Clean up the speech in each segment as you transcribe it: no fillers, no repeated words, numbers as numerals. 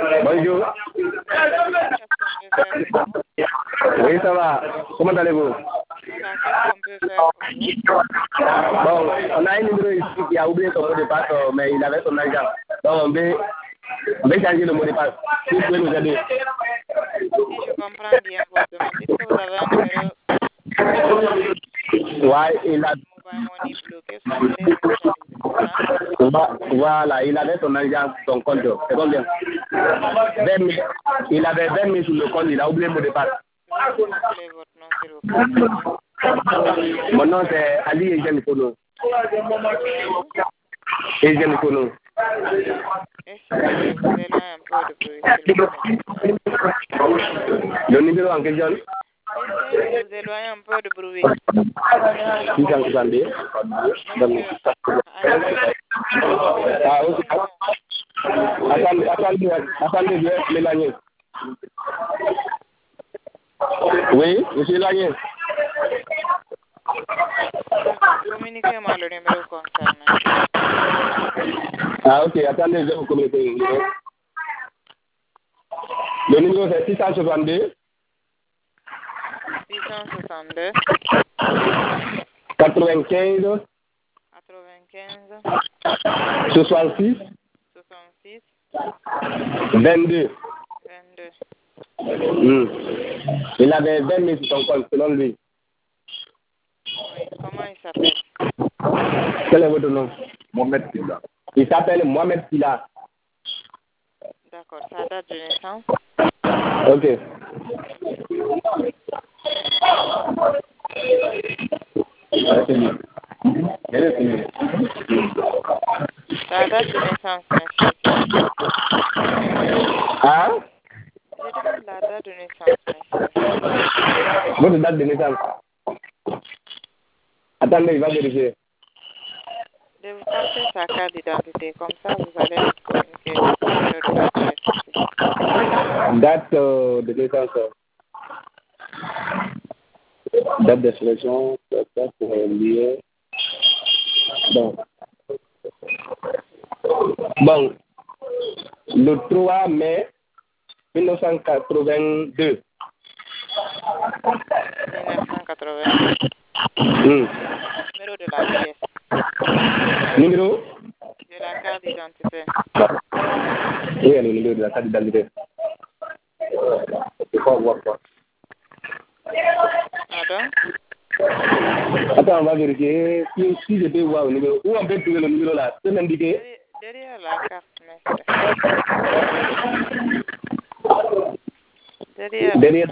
Bonjour. Oui, ça va. Comment allez-vous? Bon, on a un numéro ici qui a oublié son mot de passe, mais il avait son agent. Donc, on va changer le mot de passe. Si vous pouvez nous aider. Si je comprends bien votre demande, est-ce que vous avez un numéro Ouais, il a... Mobile Money bloqué sur le téléphone? Voilà, il avait son agent, son compte. C'est combien? 20 000. Il avait 20 000 sur le compte, il a oublié le mot de passe. Appelez votre nom, s'il vous plaît. Mon nom c'est Ali Ejen Kono. Ejen Kono. Est-ce que vous éloignez un peu de bruit, s'il vous plaît? Le numéro en question? Essayez de vous éloigner un peu de bruit. 662. Ah, ok. Attendez, je vais m'éloigner. Oui, je suis éloigné. Communiquez-moi le numéro concerné. Ah, ok, attendez, je vais vous communiquer le numéro. Le numéro c'est 662. 662 95 66 66 22. 22. Il avait 20 000 sur son compte, selon lui. Oui, comment il s'appelle? Quel est votre nom? Mohamed Silla. Il s'appelle Mohamed Silla. D'accord, sa date de naissance? Ok. Sa date de naissance, monsieur. Hein? Je demande la date de naissance, monsieur. Votre date de naissance? Attendez, il va vérifier. De vous passer sa carte d'identité, comme ça vous allez nous communiquer le numéro de la pièce. Date de naissance. Date de sélection, ça pour lier. Bon. Bon. Le 3 mai 1982. 1982. Numéro de la pièce. Numéro? De la carte d'identité. Oui, le numéro de la carte d'identité. C'est pas voir quoi. Pardon? Attends, on va vérifier. Si je peux voir le numéro. Où on peut trouver le numéro là? Tu peux m'indiquer? Derrière la carte, monsieur. Derrière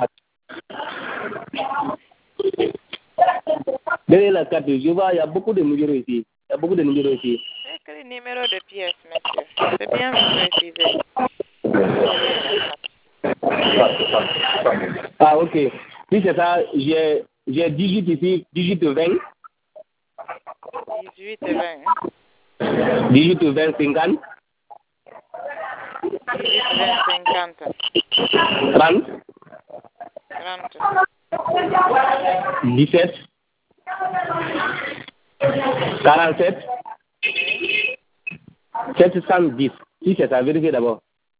la carte, je vois, il y a beaucoup de numéros ici. Il y a beaucoup de numéros ici. C'est écrit numéro de pièce, monsieur. C'est bien précisé. Ah, ok. Si c'est ça, j'ai 18 ici, 18 20. 18 et 20. 18 20 50. 18 20 50. 30. 30. 17. 47. 710. Si c'est ça, vérifiez d'abord.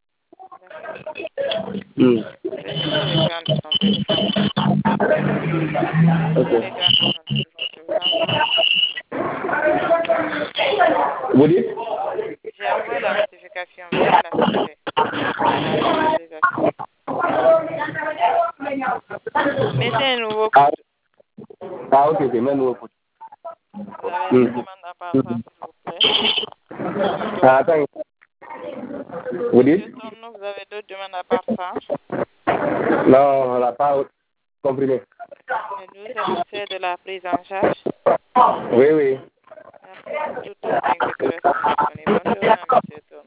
Vérifiez l'écran de son téléphone. Ok. L'écran de son téléphone. Vous dites? J'ai envoyé la notification. Veuillez l'accepter. Mettez un nouveau code. Ah, ok, c'est même nouveau code. Vous avez une demande à part ça, s'il vous plaît. Ah, attends. Vous dites? Vous avez d'autres demandes à part ça? Non, on l'a pas comprimé. Et nous avons fait de la prise en charge. Oui, oui. Merci pour toute la technique de répondre disponible. Bonne journée, monsieur Tourneau.